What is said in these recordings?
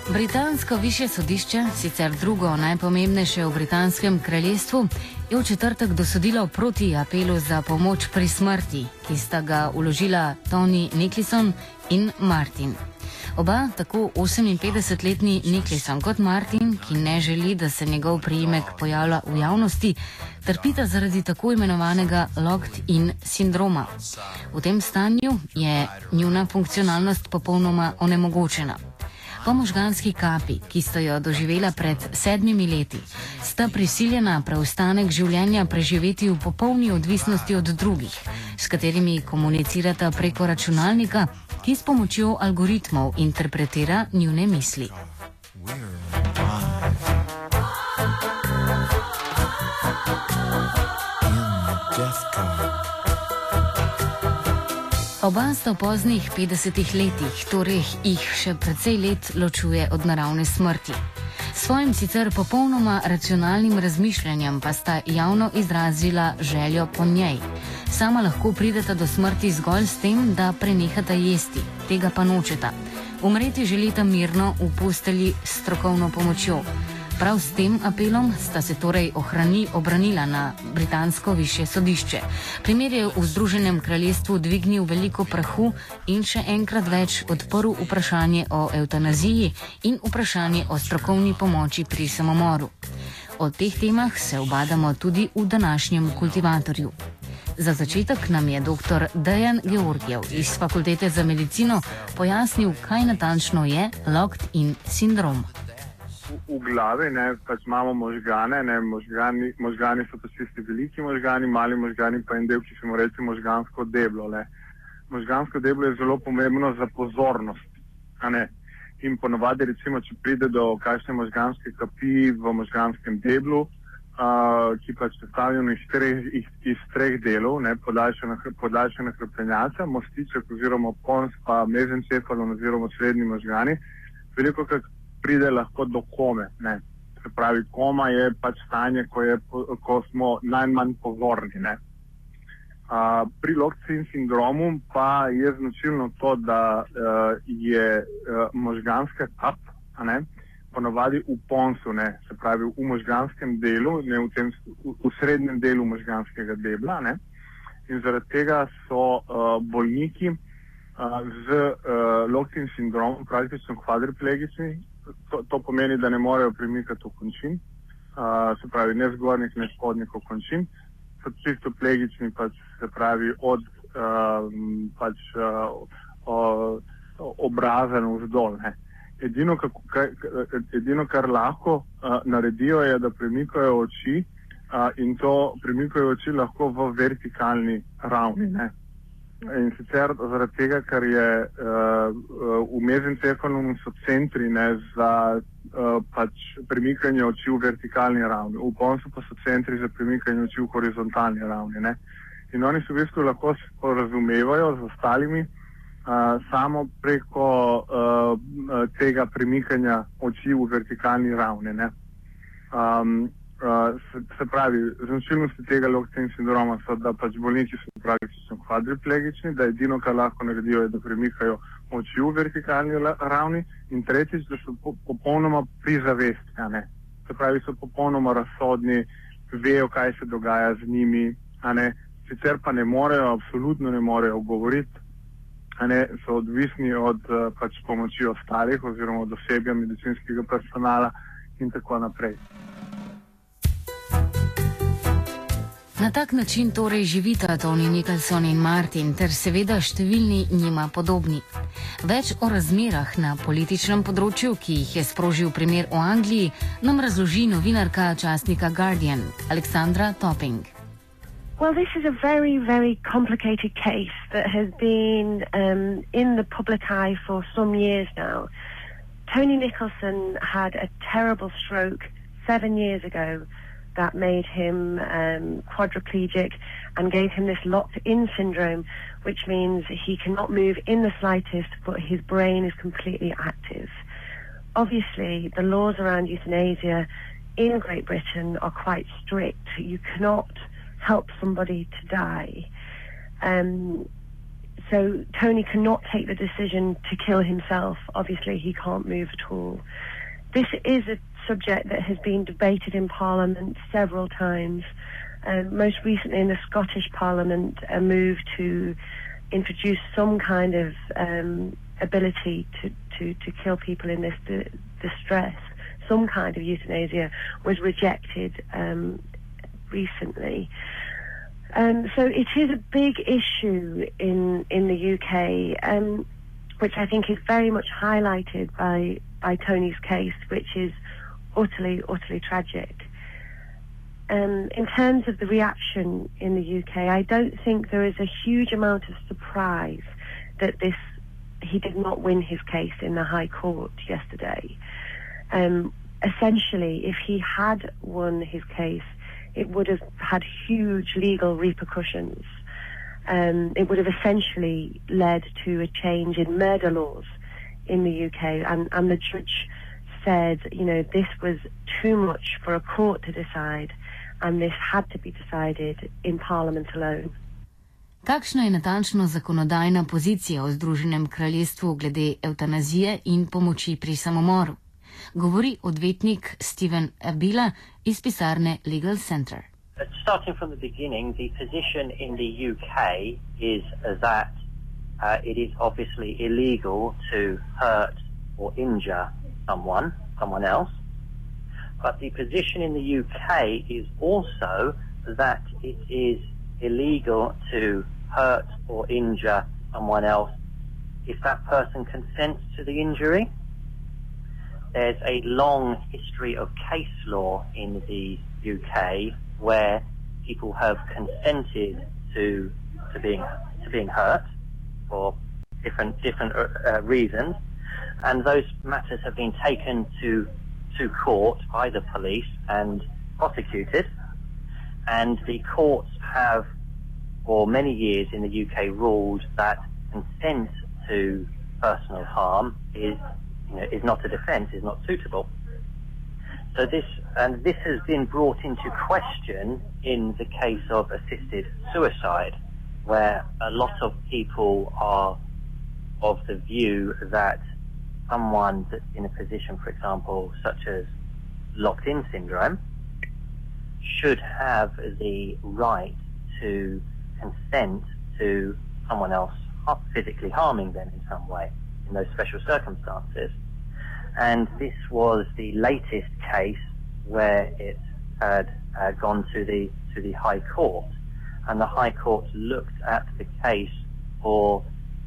Britansko višje sodišče, sicer drugo najpomembnejše v britanskem kraljestvu, je v četrtek dosodilo proti apelu za pomoč pri smrti, ki sta ga uložila Tony Nicholson in Martin. Oba, tako 58-letni Nicholson kot Martin, ki ne želi, da se njegov priimek pojavlja v javnosti, trpita zaradi tako imenovanega locked-in sindroma. V tem stanju je njuna funkcionalnost popolnoma onemogočena. Po možganski kapi, ki sta jo doživela pred 7 leti, sta prisiljena preostanek življenja preživeti v popolni odvisnosti od drugih, s katerimi komunicirata preko računalnika, ki s pomočjo algoritmov interpretira njune misli. Oba sta v poznih 50 letih, torej jih še precej let ločuje od naravne smrti. Svojim sicer popolnoma racionalnim razmišljanjem pa sta javno izrazila željo po njej. Sama lahko prideta do smrti zgolj s tem, da prenehata jesti, tega pa nočeta. Umreti želita mirno v postelji s strokovno pomočjo. Prav s tem apelom sta se torej obranila na britansko višje sodišče. Primer je v Združenem kraljestvu dvignil veliko prahu in še enkrat več odprl vprašanje o evtanaziji in vprašanje o strokovni pomoči pri samomoru. O teh temah se ubadamo tudi v današnjem Kultivatorju. Za začetek nam je dr. Dejan Georgijev iz Fakultete za medicino pojasnil, kaj natančno je locked-in sindrom. V glavi pač imamo možgane, možgani so pa tisti veliki možgani, mali možgani pa en del, ki se mu reče možgansko deblo. Možgansko deblo je zelo pomembno za pozornost. In ponovadi recimo, če pride do kakšne možganske kapi v možganskem deblu, ki pač sestavljeno iz treh delov, podaljšana hrbtenjača, mostiček oziroma pons pa mezencefalon oziroma srednji možgani, veliko krat pride lahko do kome. Se pravi, koma je pač stanje, ko smo najmanj pozorni. Pri locked-in sindromu pa je značilno to, da je možganska kap ponovadi v ponsu, se pravi v možganskem delu, v srednjem delu možganskega debla. In zaradi tega so bolniki z locked-in sindromom praktično kvadriplegični. To pomeni, da ne morejo premikati končin, se pravi ne zgornjih, ne spodnjih končin, so čisto plegični, se pravi od obraza navzdol. Edino, kar lahko naredijo, je, da premikajo oči in to premikajo oči lahko v vertikalni ravni. In sicer zaradi tega, ker je v mezencefalonu so centri za premikanje oči v vertikalni ravni, v ponsu pa so centri za premikanje oči v horizontalni ravni. In oni se v bistvu lahko sporazumevajo z ostalimi samo preko tega premikanja oči v vertikalni ravni. Se pravi, značilnosti tega locked-in sindroma so, da pač bolniki so praktično kvadriplegični, da edino, kar lahko naredijo, je, da premikajo oči v vertikalni ravni, in tretjič, da so popolnoma pri zavesti. Se pravi, so popolnoma razsodni, vejo, kaj se dogaja z njimi, sicer pa ne morejo, absolutno ne morejo govoriti, so odvisni od pač pomoči ostalih oziroma od osebja medicinskega personala in tako naprej. Na tak način torej živita Tony Nicholson in Martin ter seveda številni njima podobni. Več o razmerah na političnem področju, ki jih je sprožil primer v Angliji, nam razloži novinarka časnika Guardian, Alexandra Topping. Well, this is a very, very complicated case that has been in the public eye for some years now. Tony Nicholson had a terrible stroke 7 years ago that made him quadriplegic and gave him this locked-in syndrome, which means he cannot move in the slightest, but his brain is completely active. Obviously, the laws around euthanasia in Great Britain are quite strict. You cannot help somebody to die. So Tony cannot take the decision to kill himself. Obviously, he can't move at all. This is a subject that has been debated in Parliament several times. Most recently in the Scottish Parliament, a move to introduce some kind of ability to kill people in this distress, some kind of euthanasia, was rejected recently. So it is a big issue in the UK, which I think is very much highlighted by Tony's case, which is utterly tragic. In terms of the reaction in the UK, I don't think there is a huge amount of surprise that he did not win his case in the High Court yesterday. Essentially, if he had won his case, it would have had huge legal repercussions. It would have essentially led to a change in murder laws in the UK, and the judge said, this was too much for a court to decide, and this had to be decided in Parliament alone. Kakšna je natančno zakonodajna pozicija v Združenem kraljestvu glede evtanazije in pomoči pri samomoru? Govori odvetnik Steven Abila iz pisarne Legal Center. Starting from the beginning, the position in the UK is that it is obviously illegal to hurt or injure someone else. But the position in the UK is also that it is illegal to hurt or injure someone else if that person consents to the injury. There's a long history of case law in the UK where people have consented to being hurt for different reasons, and those matters have been taken to court by the police and prosecuted, and the courts have for many years in the UK ruled that consent to personal harm is not a defence, is not suitable. So this has been brought into question in the case of assisted suicide, where a lot of people are of the view that someone that's in a position, for example, such as locked-in syndrome, should have the right to consent to someone else physically harming them in some way in those special circumstances. And this was the latest case where it had gone to the High Court, and the High Court looked at the case for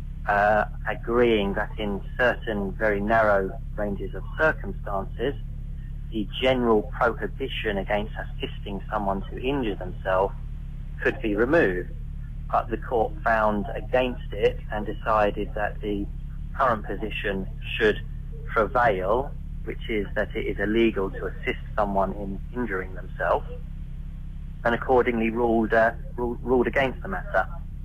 agreeing that in certain very narrow ranges of circumstances, the general prohibition against assisting someone to injure themselves could be removed. But the court found against it and decided that the current position should prevail, which is that it is illegal to assist someone in injuring themselves, and accordingly ruled against the matter.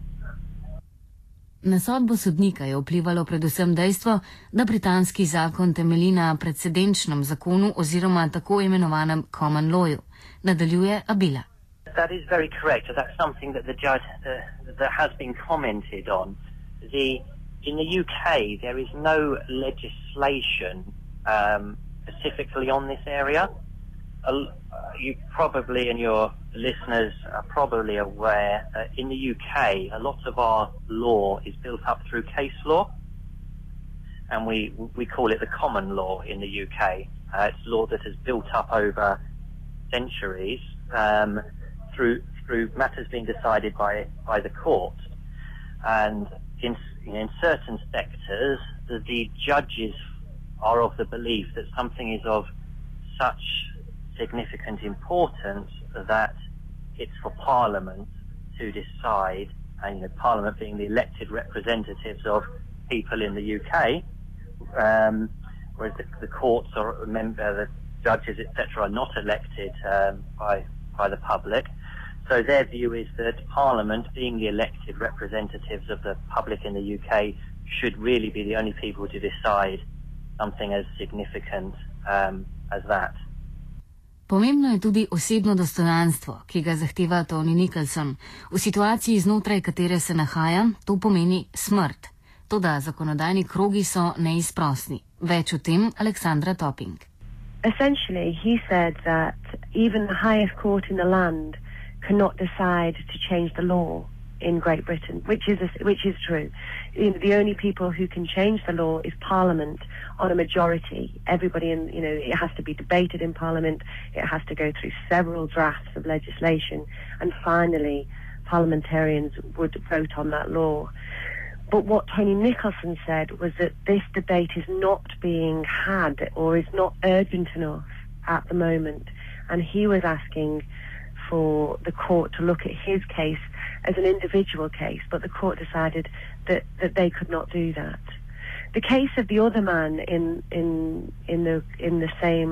Na sodbo sodnika je vplivalo predvsem dejstvo, da britanski zakon temelji na precedenčnem zakonu oziroma tako imenovanem common lawu. Nadaljuje Abila. That is very correct. That's something that the judge that has been commented on. In the UK, there is no legislation specifically on this area. You probably, and your listeners are probably aware, in the UK, a lot of our law is built up through case law, and we call it the common law in the UK. It's law that has built up over centuries through matters being decided by the court. And in certain sectors, the judges are of the belief that something is of such significant importance that it's for Parliament to decide, and Parliament being the elected representatives of people in the UK, whereas the courts or the judges, etc., are not elected by the public. So their view is that Parliament, being the elected representatives of the public in the UK, should really be the only people to decide something as significant as that. Pomembno je tudi osebno dostojanstvo, ki ga zahteva Tony Nicholson. V situaciji, znotraj katere se nahaja, to pomeni smrt. Toda zakonodajni krogi so neizprosni. Več o tem Aleksandra Topping. Essentially, he said that even the highest court in the land cannot decide to change the law in Great Britain, which is true. The only people who can change the law is Parliament on a majority. Everybody it has to be debated in Parliament. It has to go through several drafts of legislation, and finally, parliamentarians would vote on that law. But what Tony Nicholson said was that this debate is not being had or is not urgent enough at the moment. And he was asking for the court to look at his case as an individual case, but the court decided that they could not do that. The case of the other man in the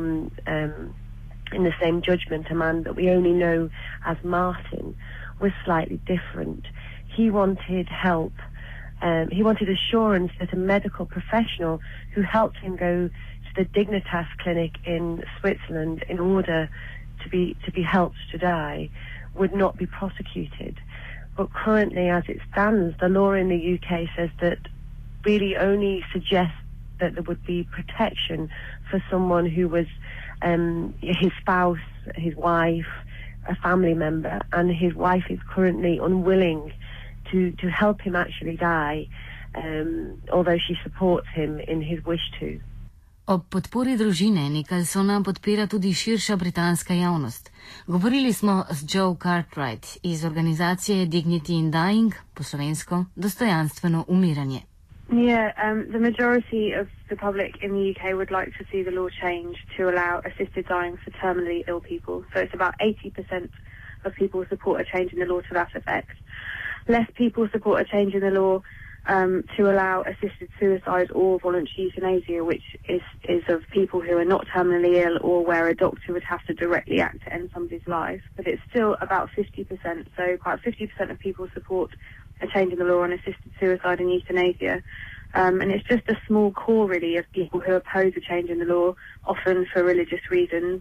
same judgment, a man that we only know as Martin, was slightly different. He wanted help. He wanted assurance that a medical professional who helped him go to the Dignitas clinic in Switzerland in order to be helped to die would not be prosecuted. But currently, as it stands, the law in the UK says that really only suggests that there would be protection for someone who was his spouse, his wife, a family member, and his wife is currently unwilling to help him actually die, although she supports him in his wish to. Ob podpori družine Nicholsona podpira tudi širša britanska javnost. Govorili smo z Joe Cartwright iz organizacije Dignity in Dying, po slovensko dostojanstveno umiranje. Yeah, the majority of the public in the UK would like to see the law change to allow assisted dying for terminally ill people. So it's about 80% of people support a change in the law to that effect. Less people support a change in the law to allow assisted suicide or voluntary euthanasia, which is of people who are not terminally ill or where a doctor would have to directly act to end somebody's life. But it's still about 50%. So quite 50% of people support a change in the law on assisted suicide and euthanasia. And it's just a small core, really, of people who oppose a change in the law, often for religious reasons.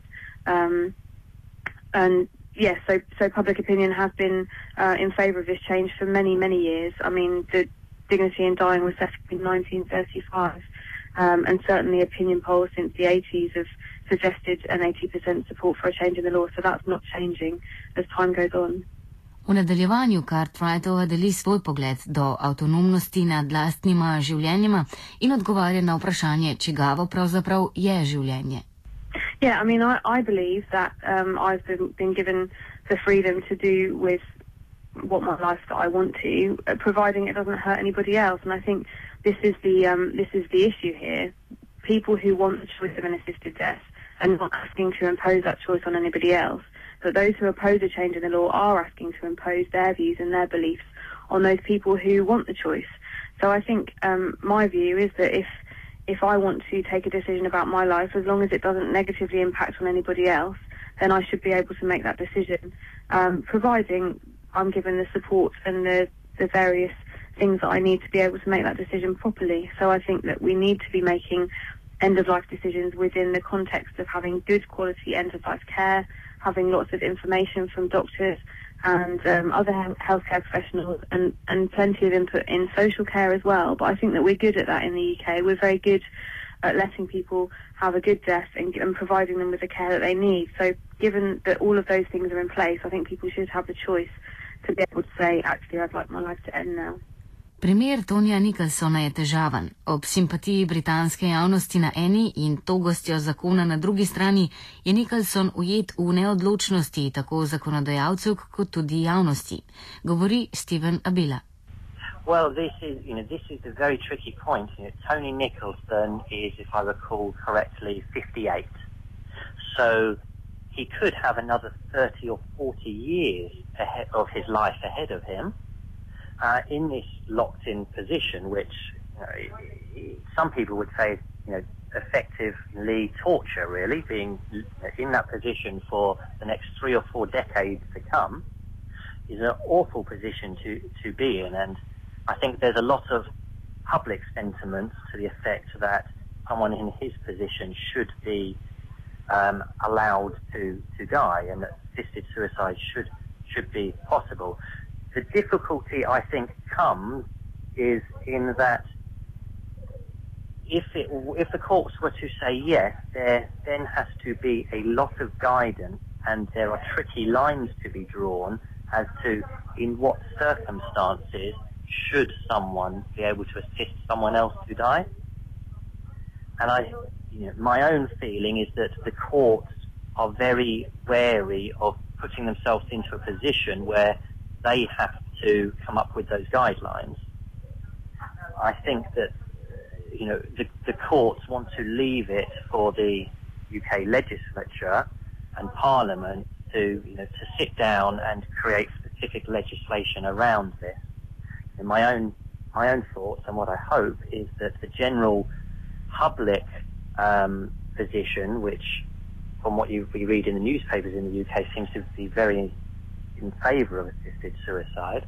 And yes, so public opinion has been in favour of this change for many, many years. I mean, the Dignity in Dying was set up in 1935, and certainly opinion polls since the 80s have suggested an 80% support for a change in the law, so that's not changing as time goes on. V nadaljevanju Cartwrightova deli svoj pogled do avtonomnosti nad lastnima življenjima in odgovarja na vprašanje, čigavo pravzaprav je življenje. Yeah, I mean, I believe that I've been given the freedom to do with what my life that I want to, providing it doesn't hurt anybody else. And I think this is the issue here. People who want the choice of an assisted death and not asking to impose that choice on anybody else. But those who oppose a change in the law are asking to impose their views and their beliefs on those people who want the choice. So I think my view is that if I want to take a decision about my life, as long as it doesn't negatively impact on anybody else, then I should be able to make that decision, providing I'm given the support and the various things that I need to be able to make that decision properly. So I think that we need to be making end-of-life decisions within the context of having good quality end-of-life care, having lots of information from doctors and other healthcare professionals, and plenty of input in social care as well. But I think that we're good at that in the UK. We're very good at letting people have a good death and providing them with the care that they need. So given that all of those things are in place, I think people should have the choice to be able to say, actually, I'd like my life to end now. Primer Tonija Nicholsona je težaven. Ob simpatiji britanske javnosti na eni in togostjo zakona na drugi strani je Nicholson ujet v neodločnosti tako zakonodajalcev kot tudi javnosti. Govori Steven Abila. Well, this is a very tricky point. Tony Nicholson is, if I recall correctly, 58. So he could have another 30 or 40 years ahead of his life ahead of him in this locked-in position, which some people would say, effectively torture, really, being in that position for the next 3 or 4 decades to come is an awful position to be in. And I think there's a lot of public sentiment to the effect that someone in his position should be allowed to die, and that assisted suicide should be possible. The difficulty, I think, comes is in that if the courts were to say yes, there then has to be a lot of guidance, and there are tricky lines to be drawn as to in what circumstances should someone be able to assist someone else to die. And my own feeling is that the courts are very wary of putting themselves into a position where they have to come up with those guidelines. I think that the courts want to leave it for the UK legislature and Parliament to sit down and create specific legislation around this. And my own thoughts and what I hope is that the general public position, which from what we read in the newspapers in the UK seems to be very in favour of assisted suicide,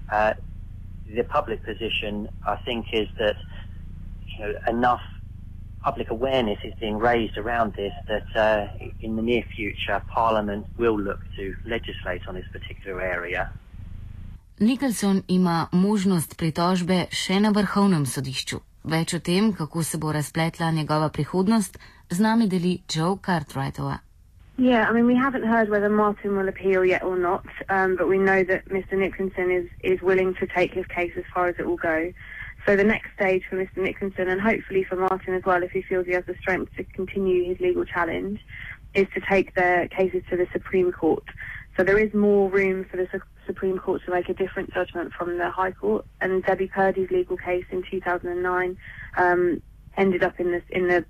the public position I think is that enough public awareness is being raised around this that in the near future Parliament will look to legislate on this particular area. Nicholson ima možnost pritožbe še na Vrhovnem sodišču. Več o tem, kako se bo razpletla njegova prihodnost, z nami deli Joe Cartwrightova. Yeah, I mean, we haven't heard whether Martin will appeal yet or not, but we know that Mr. Nicholson is willing to take his case as far as it will go. So the next stage for Mr. Nicholson, and hopefully for Martin as well, if he feels he has the strength to continue his legal challenge, is to take their cases to the Supreme Court. So there is more room for the Supreme Court to make a different judgment from the High Court. And Debbie Purdy's legal case in 2009 ended up in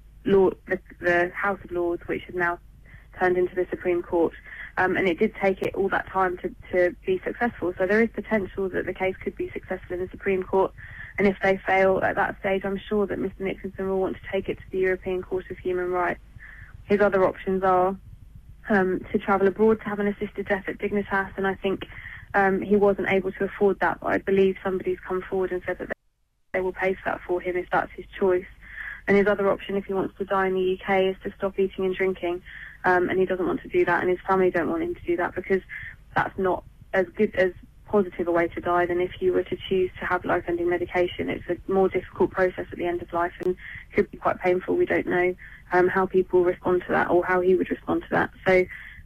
the House of Lords, which has now turned into the Supreme Court. And it did take it all that time to be successful. So there is potential that the case could be successful in the Supreme Court. And if they fail at that stage, I'm sure that Mr. Nicholson will want to take it to the European Court of Human Rights. His other options are to travel abroad to have an assisted death at Dignitas, and I think he wasn't able to afford that, but I believe somebody's come forward and said that they will pay for that for him if that's his choice. And his other option, if he wants to die in the UK, is to stop eating and drinking, and he doesn't want to do that, and his family don't want him to do that, because that's not as good as positive a way to die than if you were to choose to have life-ending medication. It's a more difficult process at the end of life and could be quite painful. We don't know how people respond to that or how he would respond to that. So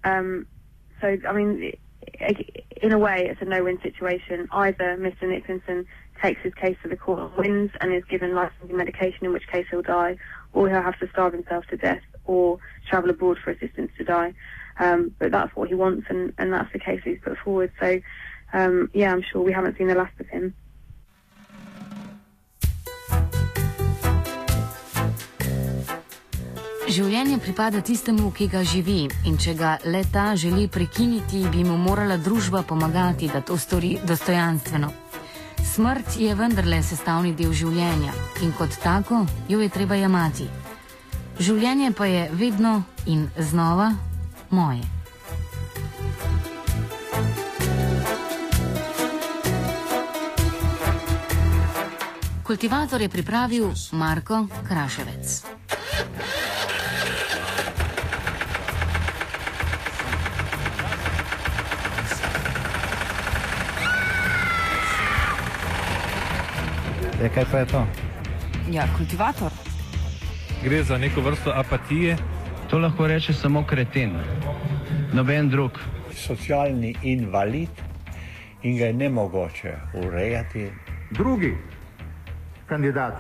I mean, in a way, it's a no-win situation. Either Mr. Nicholson takes his case to the court and wins and is given life-ending medication, in which case he'll die, or he'll have to starve himself to death or travel abroad for assistance to die. But that's what he wants, and that's the case he's put forward. So yeah, I'm sure we haven't seen the last of him. Življenje pripada tistemu, ki ga živi, in če ga le-ta želi prekiniti, bi mu morala družba pomagati, da to stori dostojanstveno. Smrt je vendarle sestavni del življenja in kot tako jo je treba jemati. Življenje pa je vedno in znova moje. Kultivator je pripravil Marko Kraševec. Kaj pa je to? Ja, kultivator. Gre za neko vrsto apatije. To lahko reče samo kreten, noben drug. Socialni invalid in ga je nemogoče urejati. Drugi kandidat.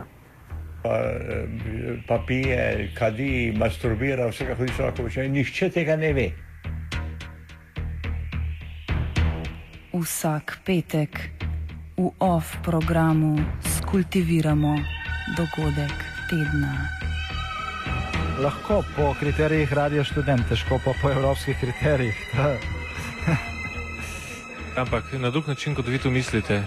Pa pije, kadi, masturbira, vsega hudiča lahko počne. Nihče tega ne ve. Vsak petek v OFF programu skultiviramo dogodek tedna. Lahko po kriterijih Radio Študent, težko pa po evropskih kriterijih. Ampak na drug način, kot vi to mislite.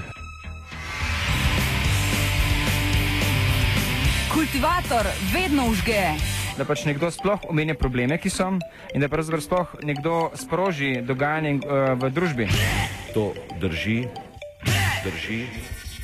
Kultivator vedno užge. Da pač nekdo sploh omenja probleme, ki so, in da pravzaprav sploh nekdo sproži dogajanje v družbi. To drži.